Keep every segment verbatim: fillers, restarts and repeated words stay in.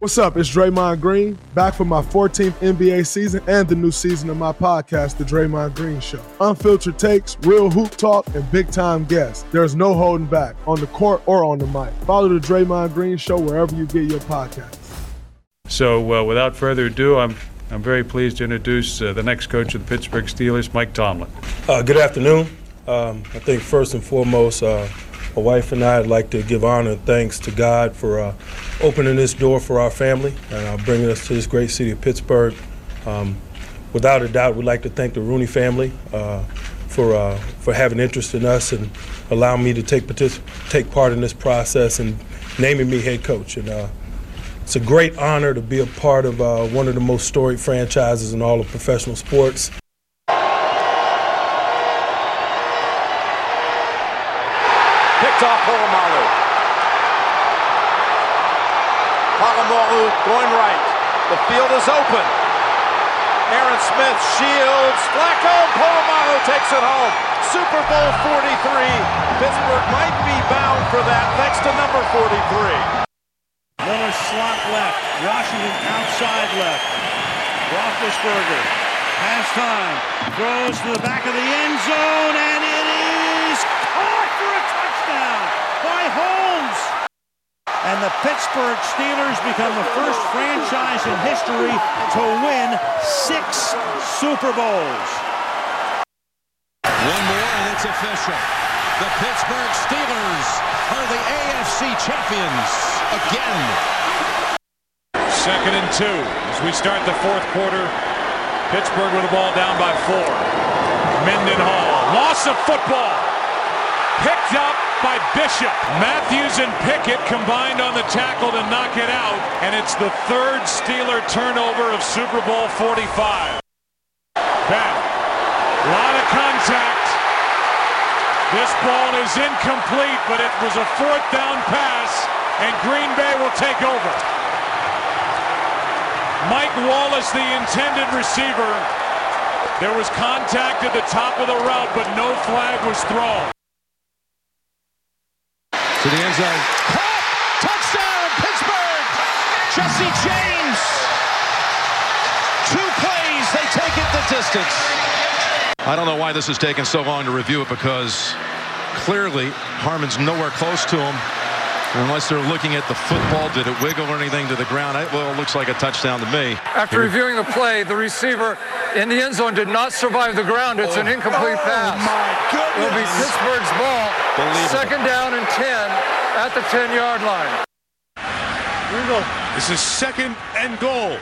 What's up? It's Draymond Green, back for my fourteenth N B A season and the new season of my podcast, The Draymond Green Show. Unfiltered takes, real hoop talk, and big-time guests. There's no holding back, on the court or on the mic. Follow The Draymond Green Show wherever you get your podcasts. So uh, without further ado, I'm I'm very pleased to introduce uh, the next coach of the Pittsburgh Steelers, Mike Tomlin. Uh, good afternoon. Um, I think first and foremost, uh, my wife and I would like to give honor and thanks to God for uh, opening this door for our family and uh, bringing us to this great city of Pittsburgh. Um, without a doubt, we'd like to thank the Rooney family uh, for uh, for having interest in us and allowing me to take partic- take part in this process and naming me head coach. And uh, it's a great honor to be a part of uh, one of the most storied franchises in all of professional sports. Off Polamalu. Polamalu going right. The field is open. Aaron Smith shields. Flacco. Polamalu takes it home. Super Bowl forty-three. Pittsburgh might be bound for that thanks to number forty-three. Miller slot left. Washington outside left. Roethlisberger has time. Throws to the back of the end zone, and it is caught for a touchdown by Holmes. And the Pittsburgh Steelers become the first franchise in history to win six Super Bowls. One more and it's official. The Pittsburgh Steelers are the A F C champions again. Second and two as we start the fourth quarter. Pittsburgh with the ball down by four. Mendenhall, loss of football. Picked up by Bishop. Matthews and Pickett combined on the tackle to knock it out, and it's the third Steeler turnover of Super Bowl forty-five. Bell, a lot of contact. This ball is incomplete, but it was a fourth down pass, and Green Bay will take over. Mike Wallace, the intended receiver. There was contact at the top of the route, but no flag was thrown. To the end zone. Caught! Touchdown, Pittsburgh! Jesse James! Two plays, they take it the distance. I don't know why this is taking so long to review it, because clearly Harmon's nowhere close to him. Unless they're looking at the football, did it wiggle or anything to the ground? Well, it looks like a touchdown to me. After Here. reviewing the play, the receiver in the end zone did not survive the ground. It's oh. an incomplete pass. Oh, my goodness. It'll be Pittsburgh's ball. Believable. Second down and ten at the ten-yard line. Here we go. This is second and goal.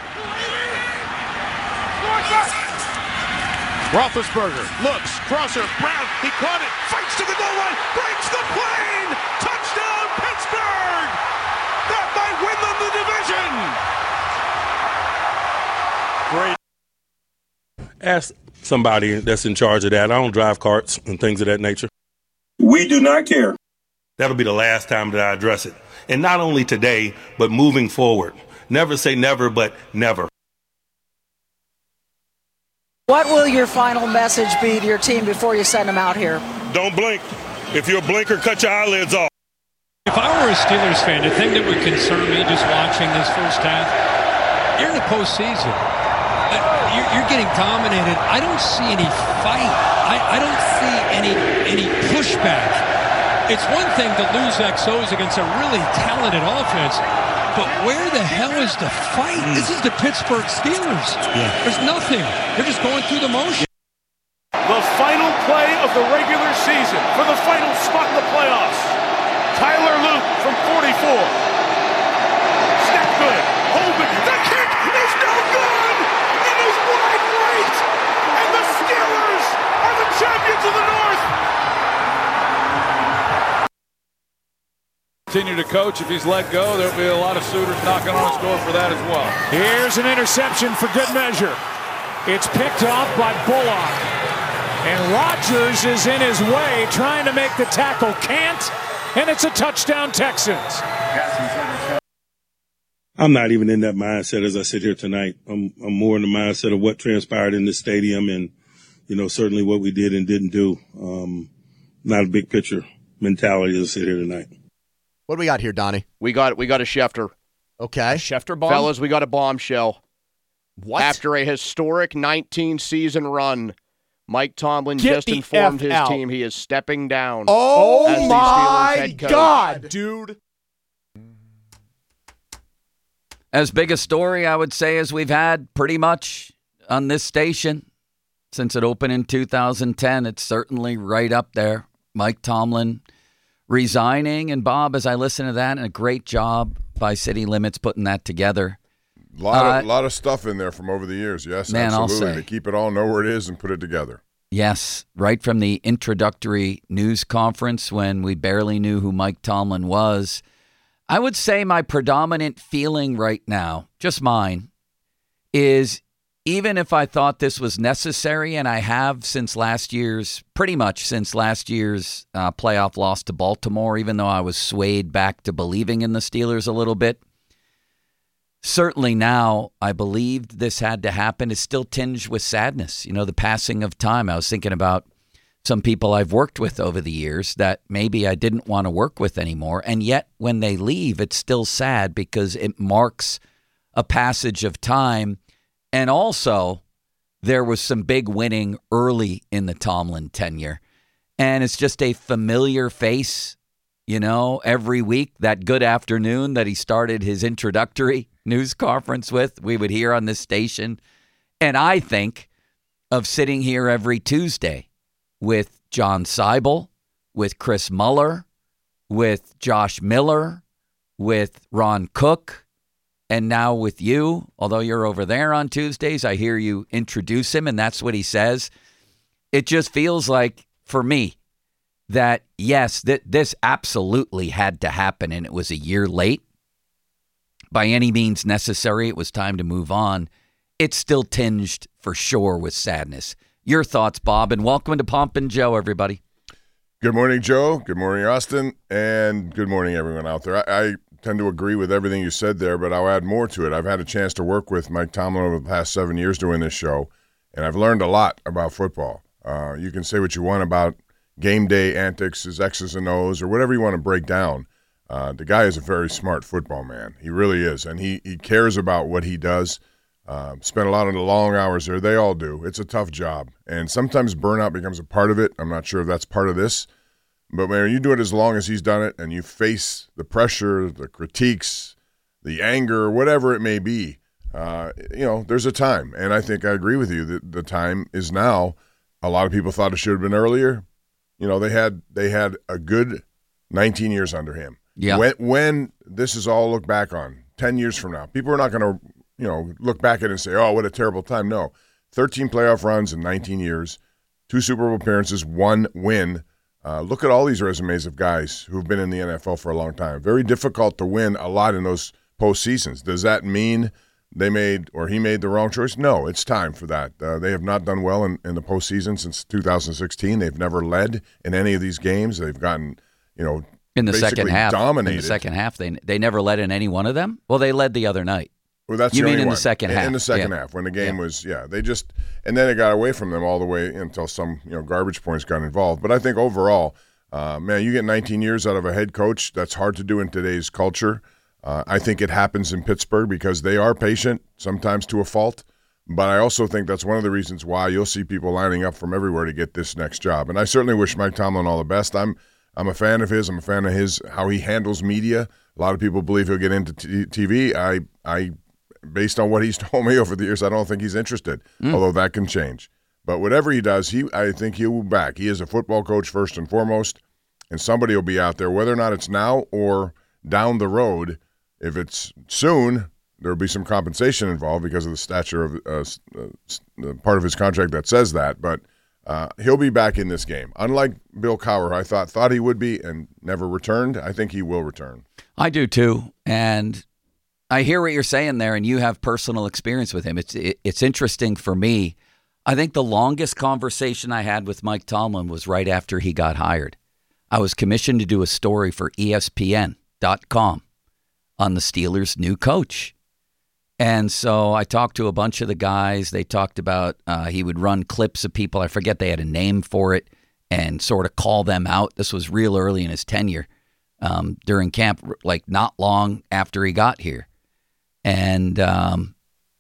Roethlisberger looks, crosser, Brown, he caught it, fights to the goal line, breaks the plane, touchdown Pittsburgh! That might win them the division! Great. Ask somebody that's in charge of that. I don't drive carts and things of that nature. We do not care. That'll be the last time that I address it. And not only today, but moving forward. Never say never, but never. What will your final message be to your team before you send them out here? Don't blink. If you're a blinker, cut your eyelids off. If I were a Steelers fan, the thing that would concern me just watching this first half, you're in the postseason. You're, you're getting dominated. I don't see any fight. I, I don't see any any pushback. It's one thing to lose X Os against a really talented offense, but where the hell is the fight? Mm. This is the Pittsburgh Steelers. Yeah. There's nothing. They're just going through the motion. The final play of the regular season for the final spot in the playoffs. Tyler Luke from forty-four. Snap good. Holman. The kick is no good. It is wide right. And the Steelers are the champions of the North. Continue to coach. If he's let go, there'll be a lot of suitors knocking on his door for that as well. Here's an interception for good measure. It's picked off by Bullock. And Rodgers is in his way, trying to make the tackle. Can't. And it's a touchdown, Texans. I'm not even in that mindset as I sit here tonight. I'm, I'm more in the mindset of what transpired in this stadium and, you know, certainly what we did and didn't do. Um, not a big picture mentality as I sit here tonight. What do we got here, Donnie? We got we got a Schefter. Okay. Schefter bomb? Fellas, we got a bombshell. What? After a historic nineteen-season run, Mike Tomlin Get just the informed F his out. team he is stepping down. Oh, as the Steelers my head coach. God, dude. As big a story, I would say, as we've had pretty much on this station since it opened in two thousand ten. It's certainly right up there. Mike Tomlin resigning. And Bob, as I listen to that, and a great job by City Limits putting that together. A lot, Uh, of, lot of stuff in there from over the years. Yes, Man, I'll absolutely. say. To keep it all, know where it is, and put it together. Yes, right from the introductory news conference when we barely knew who Mike Tomlin was. I would say my predominant feeling right now, just mine, is even if I thought this was necessary, and I have since last year's, pretty much since last year's uh, playoff loss to Baltimore, even though I was swayed back to believing in the Steelers a little bit, certainly now I believed this had to happen. Is still tinged with sadness. You know, the passing of time. I was thinking about some people I've worked with over the years that maybe I didn't want to work with anymore. And yet when they leave, it's still sad because it marks a passage of time. And also there was some big winning early in the Tomlin tenure. And it's just a familiar face, you know, every week. That good afternoon that he started his introductory news conference with, we would hear on this station. And I think of sitting here every Tuesday with John Seibel, with Chris Muller, with Josh Miller, with Ron Cook, and now with you. Although you're over there on Tuesdays, I hear you introduce him, and that's what he says. It just feels like, for me, that, yes, th- this absolutely had to happen, and it was a year late. By any means necessary, it was time to move on. It's still tinged, for sure, with sadness. Your thoughts, Bob, and welcome to Pomp and Joe, everybody. Good morning, Joe. Good morning, Austin. And good morning, everyone out there. I, I tend to agree with everything you said there, but I'll add more to it. I've had a chance to work with Mike Tomlin over the past seven years doing this show, and I've learned a lot about football. Uh, you can say what you want about game day antics, his X's and O's, or whatever you want to break down. Uh, the guy is a very smart football man. He really is, and he, he cares about what he does. Uh, spent a lot of the long hours there. They all do. It's a tough job, and sometimes burnout becomes a part of it. I'm not sure if that's part of this, but when you do it as long as he's done it and you face the pressure, the critiques, the anger, whatever it may be, uh, you know, there's a time, and I think I agree with you that the time is now. A lot of people thought it should have been earlier. You know, they had they had a good nineteen years under him. Yeah. When, when this is all looked back on, ten years from now, people are not going to, you know, look back at it and say, oh, what a terrible time. No. thirteen playoff runs in nineteen years, two Super Bowl appearances, one win. Uh, look at all these resumes of guys who've been in the N F L for a long time. Very difficult to win a lot in those postseasons. Does that mean they made or he made the wrong choice? No, it's time for that. Uh, they have not done well in, in the postseason since two thousand sixteen. They've never led in any of these games. They've gotten, you know, in the second half. Dominated. In the second half, they they never led in any one of them. Well, they led the other night. Well, that's you the mean only in one. the second in, half? In the second yeah. half, when the game yeah. was, yeah, they just, and then it got away from them all the way until some, you know, garbage points got involved. But I think overall, uh, man, you get nineteen years out of a head coach. That's hard to do in today's culture. Uh, I think it happens in Pittsburgh because they are patient, sometimes to a fault. But I also think that's one of the reasons why you'll see people lining up from everywhere to get this next job. And I certainly wish Mike Tomlin all the best. I'm I'm a fan of his. I'm a fan of his how he handles media. A lot of people believe he'll get into t- TV. I I. Based on what he's told me over the years, I don't think he's interested, mm. although that can change. But whatever he does, he I think he will be back. He is a football coach first and foremost, and somebody will be out there, whether or not it's now or down the road. If it's soon, there will be some compensation involved because of the stature of uh, uh, part of his contract that says that. But uh, he'll be back in this game. Unlike Bill Cowher, I thought thought he would be and never returned. I think he will return. I do too, and I hear what you're saying there, and you have personal experience with him. It's it, it's interesting for me. I think the longest conversation I had with Mike Tomlin was right after he got hired. I was commissioned to do a story for E S P N dot com on the Steelers' new coach. And so I talked to a bunch of the guys. They talked about uh, he would run clips of people. I forget they had a name for it and sort of call them out. This was real early in his tenure um, during camp, like not long after he got here. And um,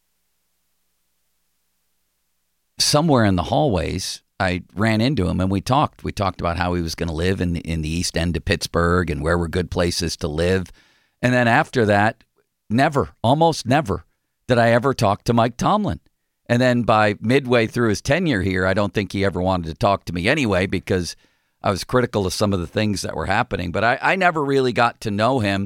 somewhere in the hallways, I ran into him and we talked. We talked about how he was going to live in the, in the East End of Pittsburgh and where were good places to live. And then after that, never, almost never, did I ever talk to Mike Tomlin. And then by midway through his tenure here, I don't think he ever wanted to talk to me anyway because I was critical of some of the things that were happening. But I, I never really got to know him.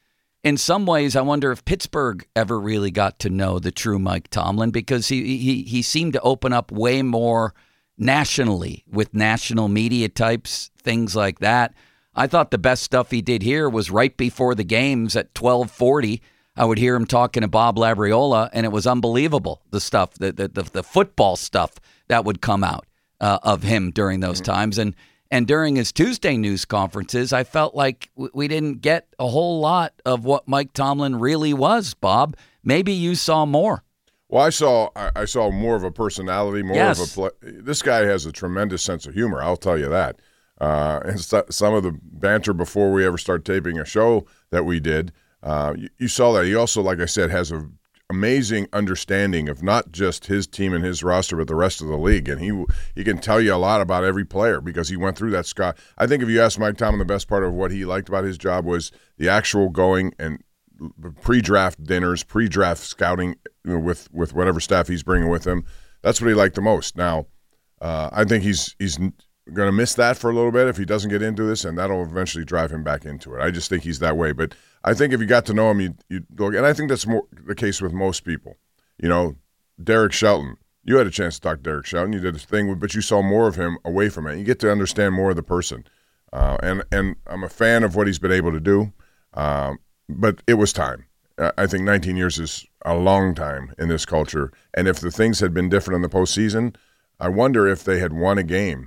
In some ways, I wonder if Pittsburgh ever really got to know the true Mike Tomlin because he he he seemed to open up way more nationally with national media types, things like that. I thought the best stuff he did here was right before the games at twelve forty. I would hear him talking to Bob Labriola, and it was unbelievable, the stuff, the the, the, the football stuff that would come out uh, of him during those mm-hmm. times. And And during his Tuesday news conferences, I felt like we didn't get a whole lot of what Mike Tomlin really was, Bob. Maybe you saw more. Well, I saw I saw more of a personality, more yes. of a play. This guy has a tremendous sense of humor, I'll tell you that. Uh, and so, some of the banter before we ever start taping a show that we did, uh, you, you saw that. He also, like I said, has a amazing understanding of not just his team and his roster, but the rest of the league. And he he can tell you a lot about every player because he went through that. Scott, I think if you ask Mike Tomlin, the best part of what he liked about his job was the actual going and pre-draft dinners, pre-draft scouting with, with whatever staff he's bringing with him. That's what he liked the most. Now, uh, I think he's he's going to miss that for a little bit if he doesn't get into this, and that'll eventually drive him back into it. I just think he's that way. But I think if you got to know him, you you look, and I think that's more the case with most people. You know, Derek Shelton. You had a chance to talk to Derek Shelton. You did his thing, but you saw more of him away from it. You get to understand more of the person, uh, and and I'm a fan of what he's been able to do. Um, but it was time. I think nineteen years is a long time in this culture, and if the things had been different in the postseason, I wonder if they had won a game.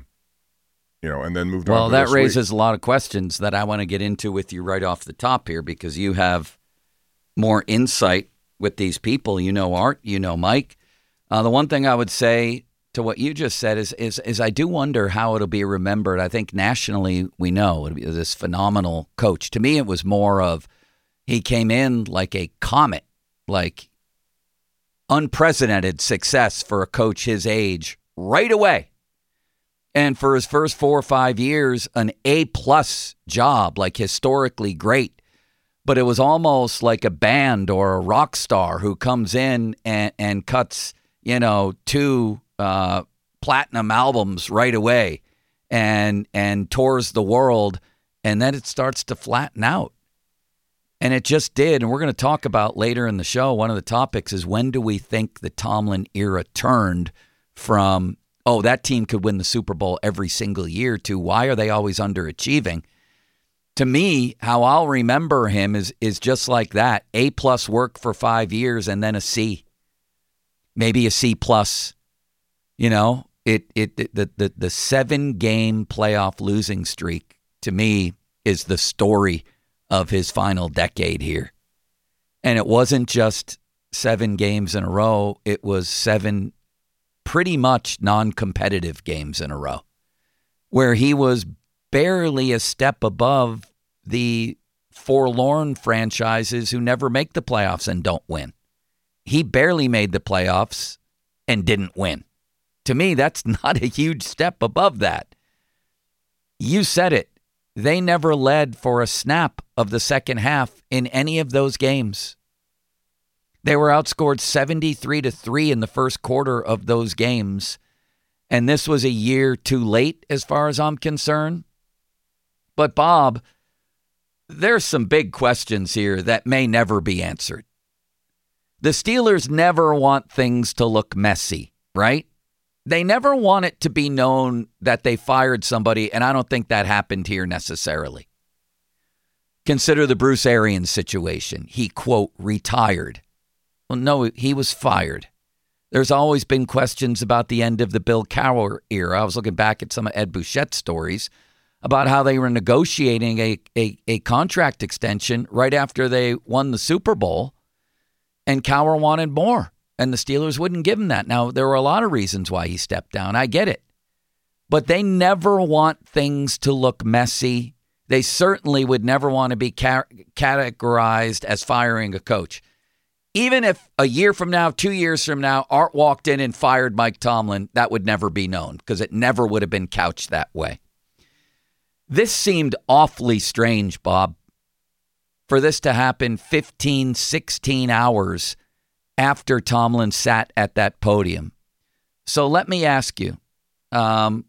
You know, and then moved well, on. Well, to that raises week. a lot of questions that I want to get into with you right off the top here because you have more insight with these people. You know Art, you know Mike. Uh, the one thing I would say to what you just said is, is, is I do wonder how it'll be remembered. I think nationally we know it'll be this phenomenal coach. To me, it was more of he came in like a comet, like unprecedented success for a coach his age right away. And for his first four or five years, an A-plus job, like historically great. But it was almost like a band or a rock star who comes in and, and cuts, you know, two uh, platinum albums right away and and tours the world. And then it starts to flatten out. And it just did. And we're going to talk about later in the show, one of the topics is when do we think the Tomlin era turned from oh, that team could win the Super Bowl every single year, to why are they always underachieving? To me, how I'll remember him is is just like that. A-plus work for five years and then a C. Maybe a C-plus. You know, it it the, the, the seven-game playoff losing streak, to me, is the story of his final decade here. And it wasn't just seven games in a row. It was seven pretty much non-competitive games in a row where he was barely a step above the forlorn franchises who never make the playoffs and don't win. He barely made the playoffs and didn't win. To me, that's not a huge step above that. You said it. They never led for a snap of the second half in any of those games. They were outscored seventy-three to three in the first quarter of those games. And this was a year too late as far as I'm concerned. But Bob, there's some big questions here that may never be answered. The Steelers never want things to look messy, right? They never want it to be known that they fired somebody, and I don't think that happened here necessarily. Consider the Bruce Arians situation. He, quote, retired. Well, no, he was fired. There's always been questions about the end of the Bill Cowher era. I was looking back at some of Ed Bouchette's stories about how they were negotiating a, a, a contract extension right after they won the Super Bowl, and Cowher wanted more, and the Steelers wouldn't give him that. Now, there were a lot of reasons why he stepped down. I get it. But they never want things to look messy. They certainly would never want to be ca- categorized as firing a coach. even if a year from now, two years from now, Art walked in and fired Mike Tomlin, that would never be known because it never would have been couched that way. This seemed awfully strange, Bob, for this to happen fifteen, sixteen hours after Tomlin sat at that podium. So let me ask you, um,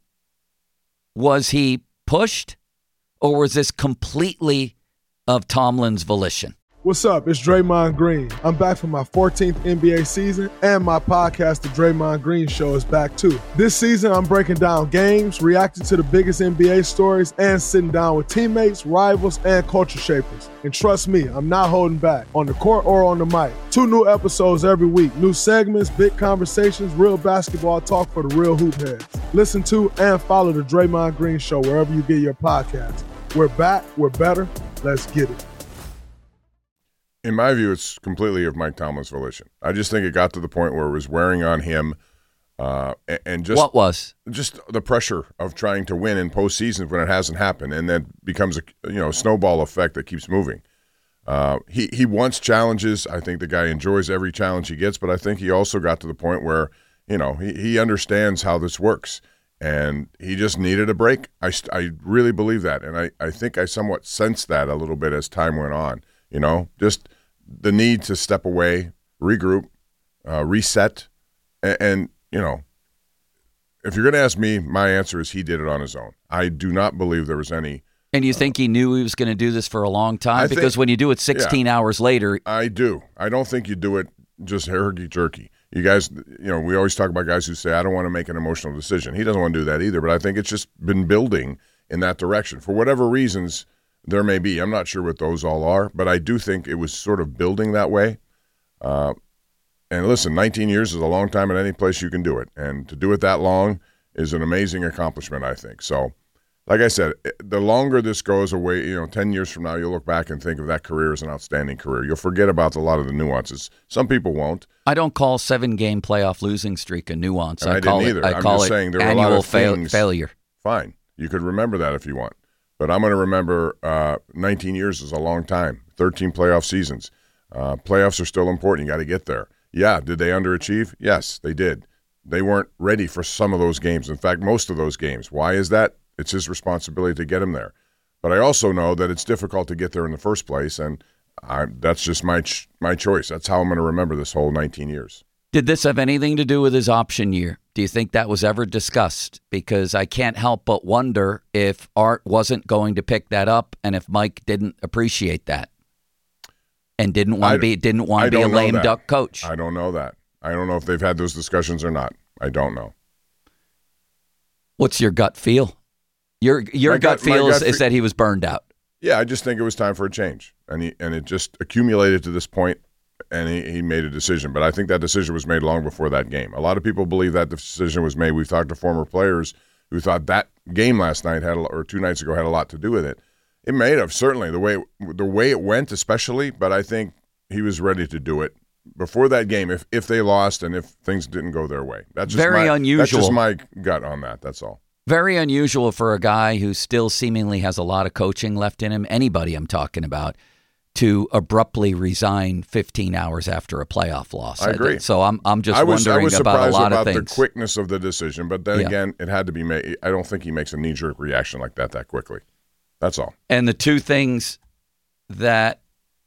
was he pushed or was this completely of Tomlin's volition? What's up? It's Draymond Green. I'm back for my fourteenth N B A season, and my podcast, The Draymond Green Show, is back too. This season, I'm breaking down games, reacting to the biggest N B A stories, and sitting down with teammates, rivals, and culture shapers. And trust me, I'm not holding back, on the court or on the mic. Two new episodes every week, new segments, big conversations, real basketball talk for the real hoop heads. Listen to and follow The Draymond Green Show wherever you get your podcasts. We're back, we're better, let's get it. In my view, it's completely of Mike Tomlin's volition. I just think it got to the point where it was wearing on him, uh, and just what was just the pressure of trying to win in postseasons when it hasn't happened, and then becomes a you know snowball effect that keeps moving. Uh, he he wants challenges. I think the guy enjoys every challenge he gets, but I think he also got to the point where you know he he understands how this works, and he just needed a break. I I really believe that, and I I think I somewhat sensed that a little bit as time went on. You know, just the need to step away, regroup, uh, reset, and, and, you know, if you're going to ask me, my answer is he did it on his own. I do not believe there was any. And you uh, think he knew he was going to do this for a long time? I because think, when you do it sixteen yeah, hours later. I do. I don't think you do it just herky-jerky. You guys, you know, we always talk about guys who say, I don't want to make an emotional decision. He doesn't want to do that either, but I think it's just been building in that direction. For whatever reasons there may be. I'm not sure what those all are, but I do think it was sort of building that way. Uh, and listen, nineteen years is a long time at any place you can do it. And to do it that long is an amazing accomplishment, I think. So, like I said, the longer this goes away, you know, ten years from now, you'll look back and think of that career as an outstanding career. You'll forget about a lot of the nuances. Some people won't. I don't call seven-game playoff losing streak a nuance. And I, I call didn't either. it, I I'm call just it saying there were annual a lot of fail- things. failure. Fine. You could remember that if you want. But I'm going to remember uh, nineteen years is a long time, thirteen playoff seasons. Uh, playoffs are still important. You got to get there. Yeah, did they underachieve? Yes, they did. They weren't ready for some of those games. In fact, most of those games. Why is that? It's his responsibility to get him there. But I also know that it's difficult to get there in the first place, and I, that's just my ch- my choice. That's how I'm going to remember this whole nineteen years. Did this have anything to do with his option year? Do you think that was ever discussed? Because I can't help but wonder if Art wasn't going to pick that up and if Mike didn't appreciate that and didn't want to be didn't want to be a lame duck coach. I don't know that. I don't know if they've had those discussions or not. I don't know. What's your gut feel? Your your My gut, gut- feel my is, gut is fe- that he was burned out. Yeah, I just think it was time for a change, and he and it just accumulated to this point. And he, he made a decision. But I think that decision was made long before that game. A lot of people believe that decision was made. We've talked to former players who thought that game last night had, or two nights ago, had a lot to do with it. It may have, certainly, the way the way it went especially, but I think he was ready to do it before that game if, if they lost and if things didn't go their way. That's just Very my, unusual. That's just my gut on that, that's all. Very unusual for a guy who still seemingly has a lot of coaching left in him, anybody I'm talking about, to abruptly resign fifteen hours after a playoff loss. I agree. So I'm I'm just I was, wondering I was about a lot about of things. the quickness of the decision, but then Yeah. again, it had to be made. I don't think he makes a knee-jerk reaction like that that quickly. That's all. And the two things that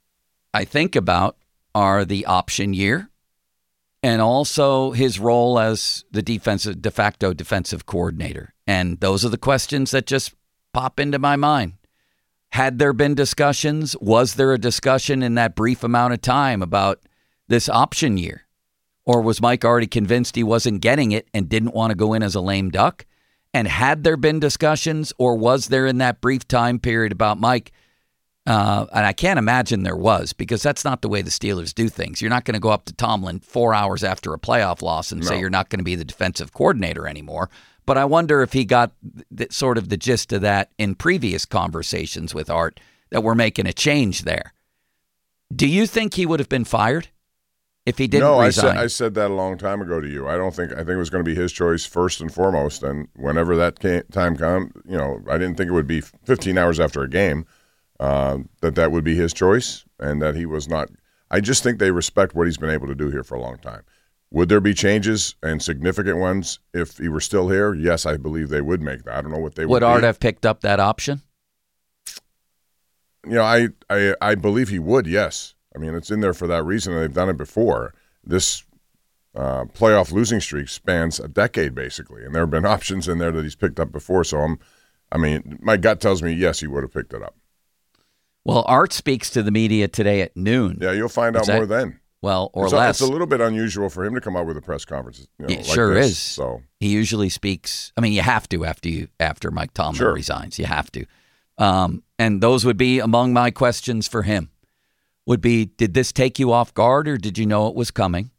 I think about are the option year and also his role as the defensive de facto defensive coordinator. And those are the questions that just pop into my mind. Had there been discussions? Was there a discussion in that brief amount of time about this option year? Or was Mike already convinced he wasn't getting it and didn't want to go in as a lame duck? And had there been discussions, or was there in that brief time period about Mike? Uh, and I can't imagine there was, because that's not the way the Steelers do things. You're not going to go up to Tomlin four hours after a playoff loss and No. say you're not going to be the defensive coordinator anymore. But I wonder if he got th- sort of the gist of that in previous conversations with Art, that we're making a change there. Do you think he would have been fired if he didn't no, resign? I said, I said that a long time ago to you. I don't think I think it was going to be his choice first and foremost. And whenever that came, time come, you know, I didn't think it would be fifteen hours after a game uh, that that would be his choice, and that he was not. I just think they respect what he's been able to do here for a long time. Would there be changes and significant ones if he were still here? Yes, I believe they would make that. I don't know what they would Would Art be. have picked up that option? You know, I, I I believe he would, yes. I mean, it's in there for that reason, and they've done it before. This uh, playoff losing streak spans a decade, basically, and there have been options in there that he's picked up before. So, I'm, I mean, my gut tells me, yes, he would have picked it up. Well, Art speaks to the media today at noon. Yeah, you'll find out Is that, more then. Well, or it's less. A, it's a little bit unusual for him to come out with a press conference. You know, It like sure this, is. So he usually speaks. I mean, you have to after you after Mike Tomlin Sure. resigns. You have to. Um, and those would be among my questions for him. Would be, did this take you off guard, or did you know it was coming?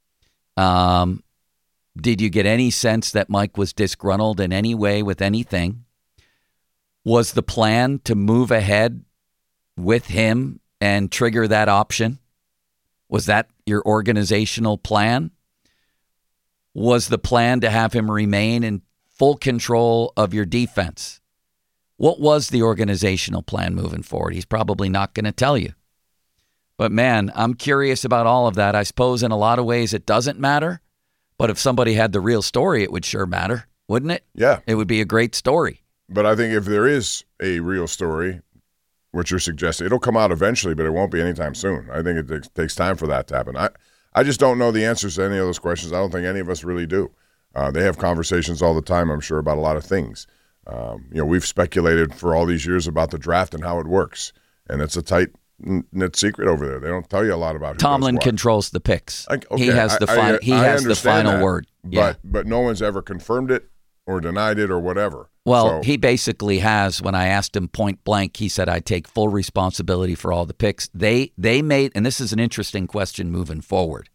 Um, did you get any sense that Mike was disgruntled in any way with anything? Was the plan to move ahead with him and trigger that option? Was that your organizational plan? Was the plan to have him remain in full control of your defense? What was the organizational plan moving forward? He's probably not going to tell you. But man, I'm curious about all of that. I suppose in a lot of ways it doesn't matter. But if somebody had the real story, it would sure matter, wouldn't it? Yeah. It would be a great story. But I think if there is a real story, what you're suggesting, it'll come out eventually, but it won't be anytime soon. I think it takes, takes time for that to happen. I, I just don't know the answers to any of those questions. I don't think any of us really do. Uh, they have conversations all the time, I'm sure, about a lot of things. Um, you know, we've speculated for all these years about the draft and how it works, and it's a tight knit secret over there. They don't tell you a lot about who Tomlin does what. controls the picks. I, okay, he has the I, final. I, He I has the understand final that, word. But Yeah. but no one's ever confirmed it or denied it or whatever. Well, So- he basically has. When I asked him point blank, he said, "I take full responsibility for all the picks." They they made, and this is an interesting question moving forward.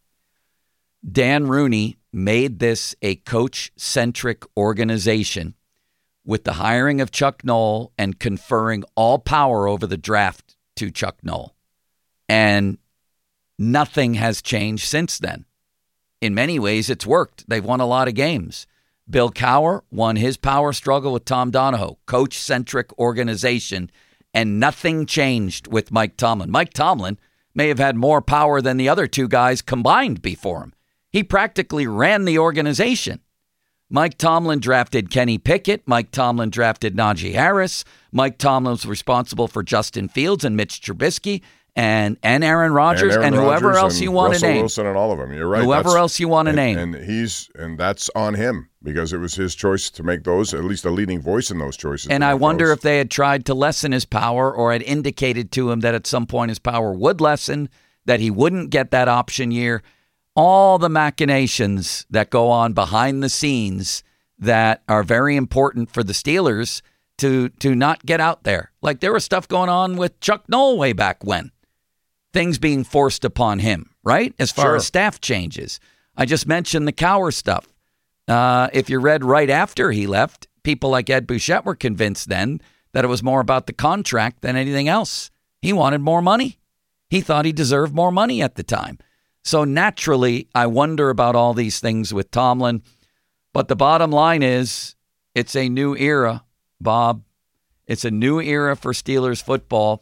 Dan Rooney made this a coach-centric organization with the hiring of Chuck Noll and conferring all power over the draft to Chuck Noll. And nothing has changed since then. In many ways, it's worked. They've won a lot of games. Bill Cowher won his power struggle with Tom Donahoe, coach-centric organization, and nothing changed with Mike Tomlin. Mike Tomlin may have had more power than the other two guys combined before him. He practically ran the organization. Mike Tomlin drafted Kenny Pickett. Mike Tomlin drafted Najee Harris. Mike Tomlin was responsible for Justin Fields and Mitch Trubisky and, and Aaron Rodgers and, Aaron and whoever Rodgers else and you want to Russell name. Wilson and all of them. You're right. Whoever That's- else you want to and, name. And he's and that's on him because it was his choice to make those, at least a leading voice in those choices. And to I make wonder those. if they had tried to lessen his power or had indicated to him that at some point his power would lessen, that he wouldn't get that option year. All the machinations that go on behind the scenes that are very important for the Steelers to to not get out there. Like there was stuff going on with Chuck Noll way back when. Things being forced upon him, right? As far Sure. as staff changes. I just mentioned the Cowher stuff. Uh, if you read right after he left, people like Ed Bouchette were convinced then that it was more about the contract than anything else. He wanted more money. He thought he deserved more money at the time. So naturally, I wonder about all these things with Tomlin. But the bottom line is, it's a new era, Bob. It's a new era for Steelers football.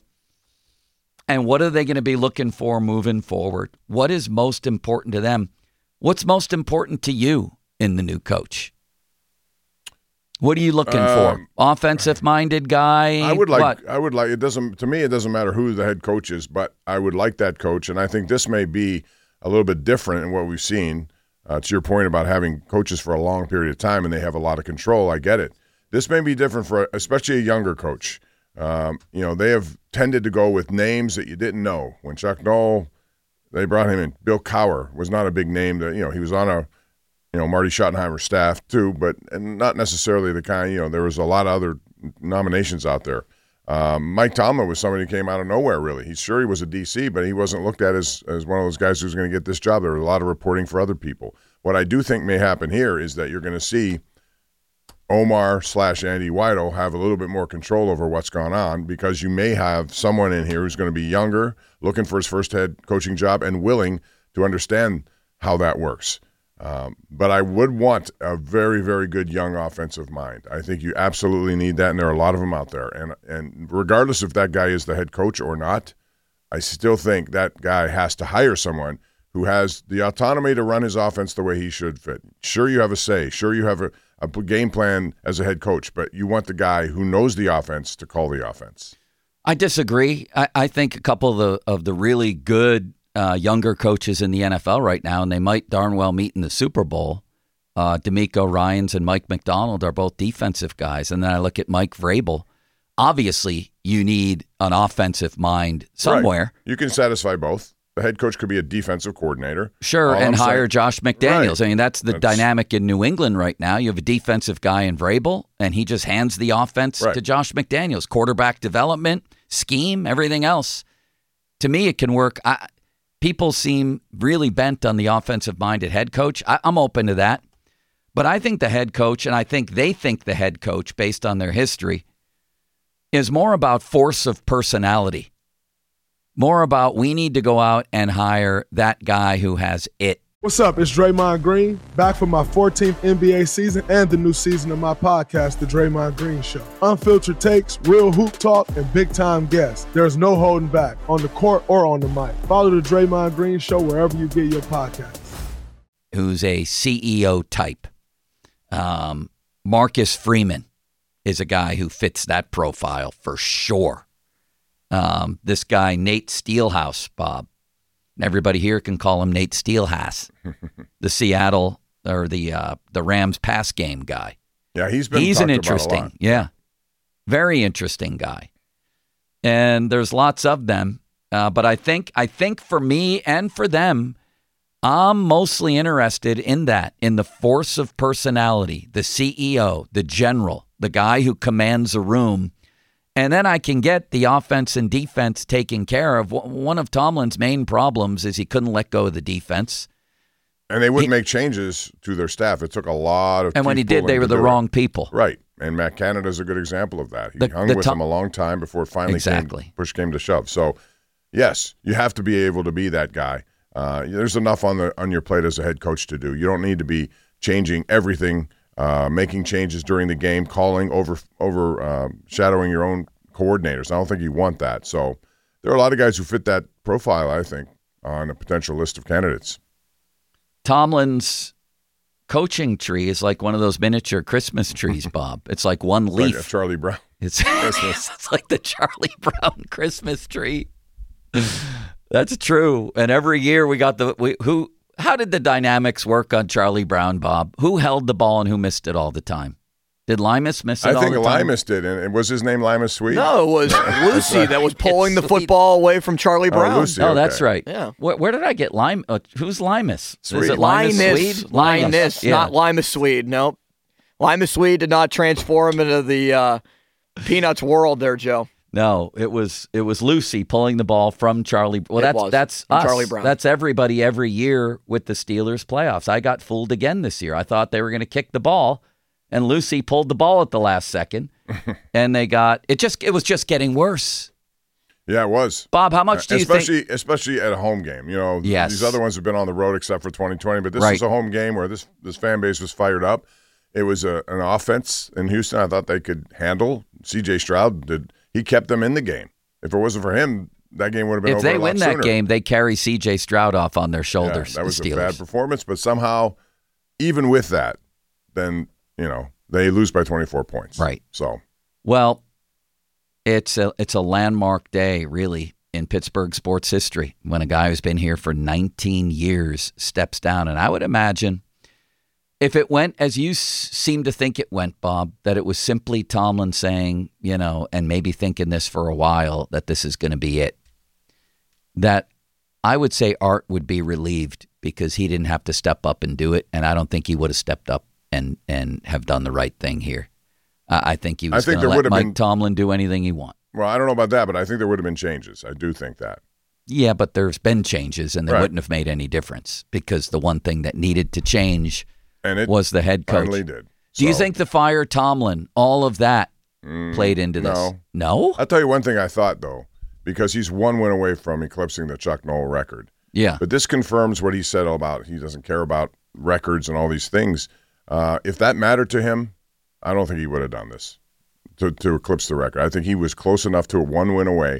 And what are they going to be looking for moving forward? What is most important to them? What's most important to you in the new coach? What are you looking Um, for? Offensive-minded guy? I would like. What? I would like. It doesn't. To me, it doesn't matter who the head coach is, but I would like that coach, and I think this may be a little bit different in what we've seen. Uh, to your point about having coaches for a long period of time and they have a lot of control, I get it. This may be different for especially a younger coach. Um, you know, they have tended to go with names that you didn't know. When Chuck Noll, they brought him in. Bill Cowher was not a big name. That you know, he was on a you know Marty Schottenheimer staff too, but and not necessarily the kind. You know, there was a lot of other nominations out there. Um, Mike Tomlin was somebody who came out of nowhere, really. He's sure he was a D C, but he wasn't looked at as, as one of those guys who's going to get this job. There was a lot of reporting for other people. What I do think may happen here is that you're going to see Omar slash Andy Weidel have a little bit more control over what's gone on because you may have someone in here who's going to be younger, looking for his first head coaching job, and willing to understand how that works. Um, but I would want a very, very good young offensive mind. I think you absolutely need that, and there are a lot of them out there. And and regardless if that guy is the head coach or not, I still think that guy has to hire someone who has the autonomy to run his offense the way he should fit. Sure, you have a say. Sure, you have a, a game plan as a head coach, but you want the guy who knows the offense to call the offense. I disagree. I, I think a couple of the, of the really good uh, younger coaches in the N F L right now, and they might darn well meet in the Super Bowl, uh, DeMeco Ryans and Mike McDonald are both defensive guys. And then I look at Mike Vrabel. Obviously, you need an offensive mind somewhere. Right. You can satisfy both. The head coach could be a defensive coordinator. Sure, All and I'm hire saying, Josh McDaniels. Right. I mean, that's the That's, dynamic in New England right now. You have a defensive guy in Vrabel, and he just hands the offense right. to Josh McDaniels. Quarterback development, scheme, everything else. To me, it can work. I, people seem really bent on the offensive-minded head coach. I, I'm open to that. But I think the head coach, and I think they think the head coach, based on their history, is more about force of personality. More about we need to go out and hire that guy who has it. What's up? It's Draymond Green, back for my fourteenth N B A season and the new season of my podcast, The Draymond Green Show. Unfiltered takes, real hoop talk, and big-time guests. There's no holding back, on the court or on the mic. Follow The Draymond Green Show wherever you get your podcasts. Who's a C E O type. Um, Marcus Freeman is a guy who fits that profile for sure. Um, this guy, Nate Steelhouse, Bob. Everybody here can call him Nate Steelhouse, the Seattle or the uh, the Rams pass game guy. Yeah, he's been he's an talked interesting, about a lot. yeah, very interesting guy. And there's lots of them, uh, but I think I think for me and for them, I'm mostly interested in that, in the force of personality, the C E O, the general, the guy who commands a room. And then I can get the offense and defense taken care of. One of Tomlin's main problems is he couldn't let go of the defense. And they wouldn't He- make changes to their staff. It took a lot of And when he teeth did, they pulling were to the do it. wrong people. Right. And Matt Canada is a good example of that. He The- hung the with Tom- them a long time before it finally Exactly. came, push came to shove. So, yes, you have to be able to be that guy. Uh, there's enough on the on your plate as a head coach to do. You don't need to be changing everything, uh, making changes during the game, calling over over uh, shadowing your own coordinators. I don't think you want that. So there are a lot of guys who fit that profile, I think, on a potential list of candidates. Tomlin's coaching tree is like one of those miniature Christmas trees, Bob. It's like one Like leaf. a Charlie Brown. It's, it's like the Charlie Brown Christmas tree. That's true. And every year we got the we, who. How did the dynamics work on Charlie Brown, Bob? Who held the ball and who missed it all the time? Did Limas miss it I all think the time? Limas did. And and was his name Limas Sweet? No, it was Lucy that was pulling the football away from Charlie Brown. Oh, Lucy, Oh, okay. that's right. Yeah. Where, where did I get Lime? Uh, who's Limas? Is Swede. it Limas Linus, Swede? Linus, Yeah. not Lima Swede. Nope. Lima Swede did not transform into the uh, Peanuts world there, Joe. No, it was it was Lucy pulling the ball from Charlie. Well, It that's was, that's from us. Charlie Brown. That's everybody every year with the Steelers playoffs. I got fooled again this year. I thought they were going to kick the ball, and Lucy pulled the ball at the last second, and they got it. Just it was just getting worse. Yeah, it was. Bob, how much do you especially, think? Especially at a home game. You know, Yes. these other ones have been on the road except for twenty twenty, but this Right. was a home game where this, this fan base was fired up. It was a, an offense in Houston I thought they could handle. C J Stroud, did he kept them in the game. If it wasn't for him, that game would have been If over they a lot win that sooner. game, they carry C J Stroud off on their shoulders. Yeah, that was the a Steelers. bad performance, but somehow, even with that, then, you know, they lose by twenty-four points. Right. So, Well, it's a it's a landmark day, really, in Pittsburgh sports history when a guy who's been here for nineteen years steps down. And I would imagine if it went as you s- seem to think it went, Bob, that it was simply Tomlin saying, you know, and maybe thinking this for a while, that this is going to be it, that I would say Art would be relieved because he didn't have to step up and do it. And I don't think he would have stepped up and, and have done the right thing here. Uh, I think he I was think going to there let would have Mike been- Tomlin do anything he wants. well, I don't know about that, but I think there would have been changes. I do think that. Yeah, but there's been changes, and they Right. wouldn't have made any difference because the one thing that needed to change And it was the head coach. finally did. Do you So- think the fire Tomlin, all of that Mm, played into this? No. No? I'll tell you one thing I thought, though, because he's one win away from eclipsing the Chuck Noll record. Yeah. But this confirms what he said about he doesn't care about records and all these things. Uh, if that mattered to him, I don't think he would have done this to, to eclipse the record. I think he was close enough to a one win away.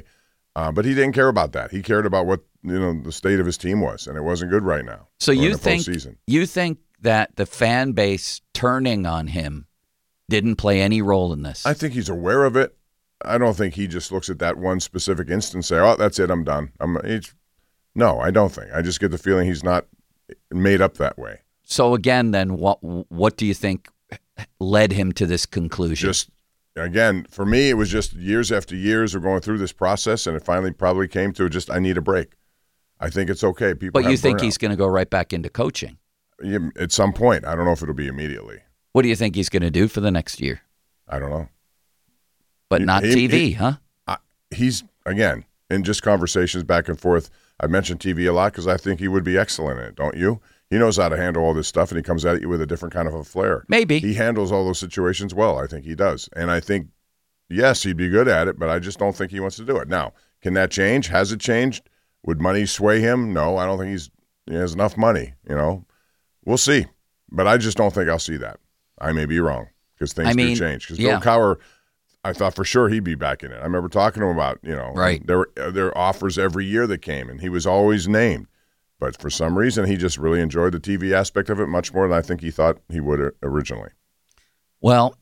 Uh, but he didn't care about that. He cared about what you know the state of his team was, and it wasn't good right now. So you the think postseason. you think that the fan base turning on him didn't play any role in this? I think he's aware of it. I don't think he just looks at that one specific instance and say, "Oh, that's it, I'm done." I'm, he's, no, I don't think. I just get the feeling he's not made up that way. So again, then what what do you think led him to this conclusion? Just again, for me, it was just years after years of going through this process, and it finally probably came to just I need a break. I think it's okay. People, but you have think burnout. he's going to go right back into coaching? Yeah, at some point. I don't know if it'll be immediately. What do you think he's going to do for the next year? I don't know. But he, not he, T V, he, huh? I, he's, again, in just conversations back and forth. I mentioned T V a lot because I think he would be excellent in it, don't you? He knows how to handle all this stuff, and he comes at you with a different kind of a flair. Maybe. He handles all those situations well. I think he does. And I think, yes, he'd be good at it, but I just don't think he wants to do it. Now, can that change? Has it changed? Would money sway him? No, I don't think he's he has enough money, you know. We'll see. But I just don't think I'll see that. I may be wrong because things I mean, do change. Because yeah. Bill Cowher, I thought for sure he'd be back in it. I remember talking to him about, you know, right. there were there were offers every year that came, and he was always named. But for some reason, he just really enjoyed the T V aspect of it much more than I think he thought he would originally. Well,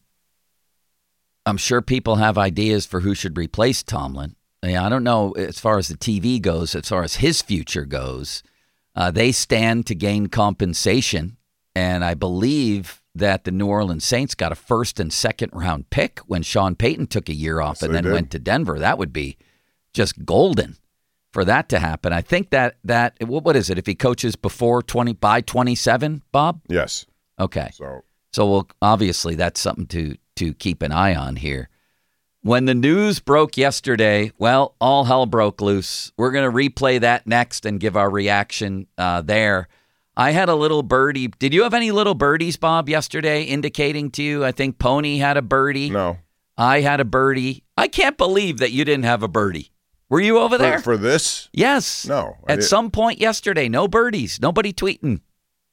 I'm sure people have ideas for who should replace Tomlin. I, mean, I don't know as far as the T V goes, as far as his future goes. Uh, they stand to gain compensation, and I believe that the New Orleans Saints got a first and second round pick when Sean Payton took a year off yes, and then did. went to Denver. That would be just golden for that to happen. I think that that what, what is it? If he coaches before twenty by twenty-seven, Bob? Yes. Okay. So so we'll, obviously that's something to to keep an eye on here. When the news broke yesterday, well, all hell broke loose. We're going to replay that next and give our reaction uh, there. I had a little birdie. Did you have any little birdies, Bob, yesterday indicating to you? I think Pony had a birdie. No. I had a birdie. I can't believe that you didn't have a birdie. Were you over for, there? For this? Yes. No. I At didn't. some point yesterday, no birdies. Nobody tweeting.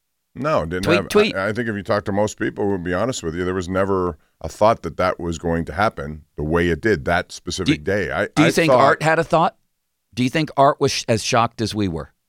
No, didn't tweet, have. Tweet. I, I think if you talk to most people, we'll be honest with you, there was never a thought that that was going to happen the way it did that specific do, day. I, do you I think thought, Art had a thought? Do you think Art was as shocked as we were?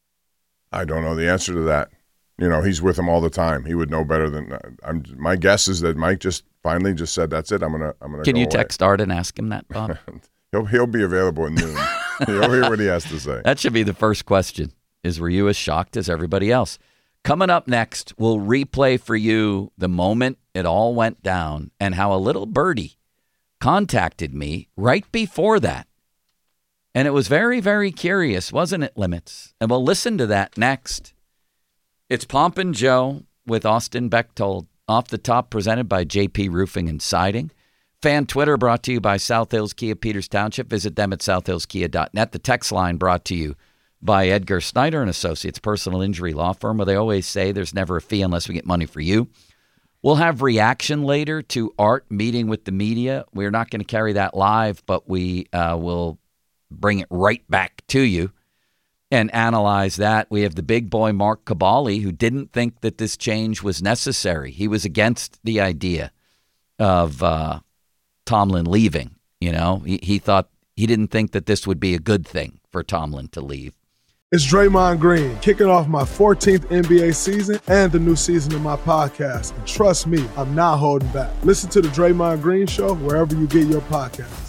I don't know the answer to that. You know, he's with him all the time. He would know better than I'm. My guess is that Mike just finally just said, "That's it. I'm gonna. I'm gonna." Can go you away. text Art and ask him that, Bob? he'll he'll be available at noon. He'll hear what he has to say. That should be the first question: is were you as shocked as everybody else? Coming up next, we'll replay for you the moment it all went down and how a little birdie contacted me right before that. And it was very, very curious, wasn't it, Limits? And we'll listen to that next. It's Pomp and Joe with Austin Bechtold. Off the Top, presented by J P Roofing and Siding. Fan Twitter brought to you by South Hills Kia Peters Township. Visit them at south hills kia dot net. The text line brought to you by Edgar Snyder and Associates, personal injury law firm, where they always say there's never a fee unless we get money for you. We'll have reaction later to Art meeting with the media. We're not going to carry that live, but we uh, will bring it right back to you and analyze that. We have the big boy, Mark Cabali, who didn't think that this change was necessary. He was against the idea of uh, Tomlin leaving. You know, he, he thought he didn't think that this would be a good thing for Tomlin to leave. It's Draymond Green, kicking off my fourteenth N B A season and the new season of my podcast. And trust me, I'm not holding back. Listen to the Draymond Green Show wherever you get your podcasts.